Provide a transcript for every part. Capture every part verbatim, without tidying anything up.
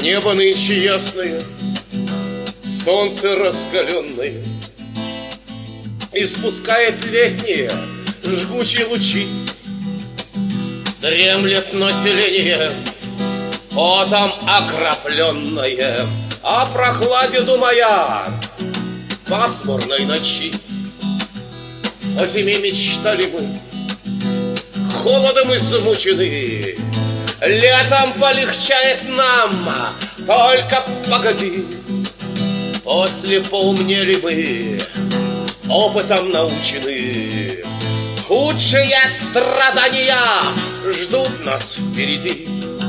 Небо нынче ясное, солнце раскаленное, испускает летние жгучие лучи. Дремлет население, потом окропленное, о прохладе думая пасмурной ночи. О зиме мечтали мы, холодом измучены, летом полегчает нам, только погоди. После поумнели мы, опытом научены, худшие страдания ждут нас впереди.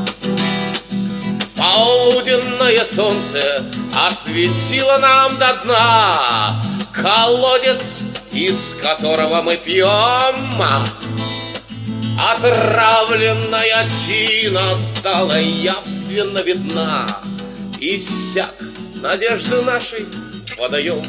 Полуденное солнце осветило нам до дна колодец, из которого мы пьем. Отравленная тина стала явственно видна, иссяк надежды нашей водоем.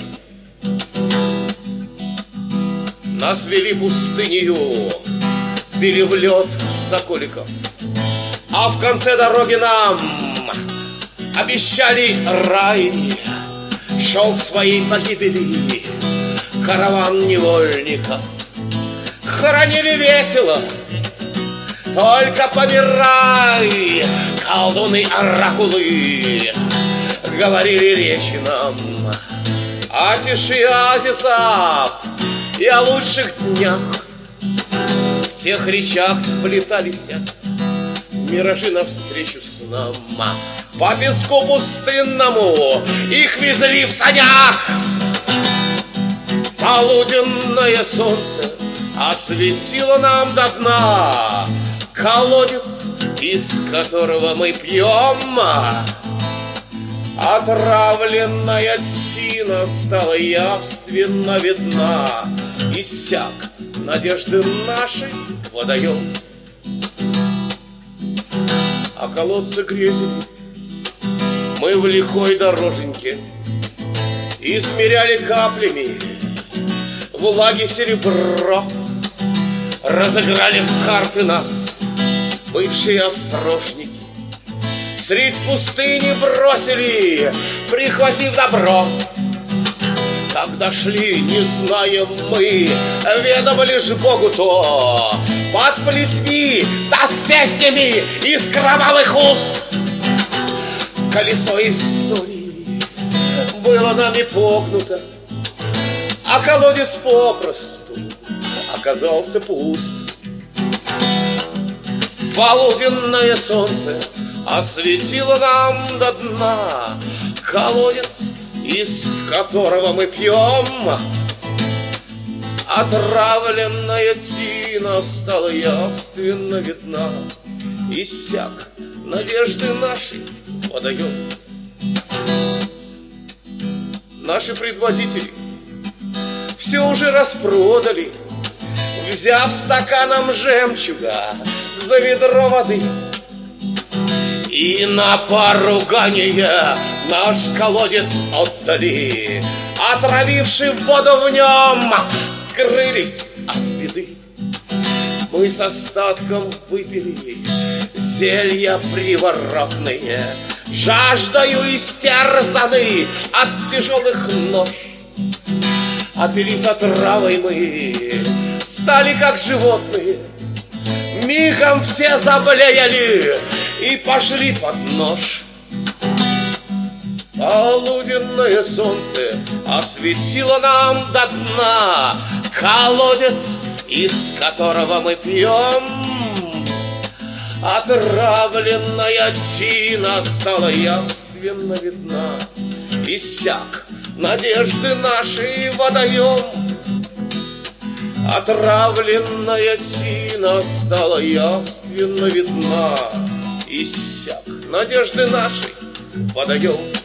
Нас вели пустынею, били в лед соколиков, а в конце дороги нам обещали рай. Шел к своей погибели караван невольников. Хоронили весело, только помирай, колдуны-оракулы говорили речи нам о тиши оазисов и о лучших днях. В тех речах сплетались миражи навстречу с нам. По песку пустынному их везли в санях. Полуденное солнце осветило нам до дна колодец, из которого мы пьем. Отравленная тина стала явственно видна, иссяк надежды нашей водоем. А колодцы грезили мы в лихой дороженьке, измеряли каплями влаги серебро. Разыграли в карты нас бывшие острожники, средь пустыни бросили, прихватив добро. Когда шли, не знаем мы, ведомо лишь Богу то, под плетьми, да с песнями из кровавых уст. Колесо истории было нами погнуто, а колодец попросту оказался пуст. Полуденное солнце осветило нам до дна колодец, из которого мы пьем. Отравленная тина стала явственно видна, иссяк надежды нашей водоем. Наши предводители все уже распродали, взяв стаканом жемчуга за ведро воды. И на поругание наш колодец отдали, отравивши воду в нем, скрылись от беды. Мы с остатком выпили зелья приворотные, жаждою истерзаны от тяжелых нож. Опились отравой мы, стали как животные, мигом все заблеяли и пошли под нож. Полуденное солнце осветило нам до дна колодец, из которого мы пьем. Отравленная тина стала явственно видна, иссяк надежды нашей водоем. Отравленная тина стала явственно видна, иссяк надежды нашей водоем.